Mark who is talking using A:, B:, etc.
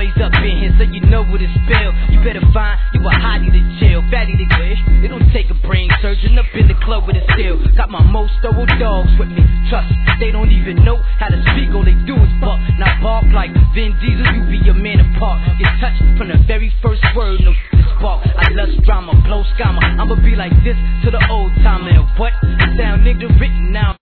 A: boys up in here, so you know what it's spell. You better find you a hottie to chill, fatty to glitch. It don't take a brain surgeon up in the club with a steel. Got my most thorough dogs with me, trust me, they don't even know how to speak, all they do is buck. Now bark like Vin Diesel, you be a man apart. Get touched from the very first word, no spark. I lust drama, blow scammer, I'ma be like this to the old timer. And what? Sound nigga written now.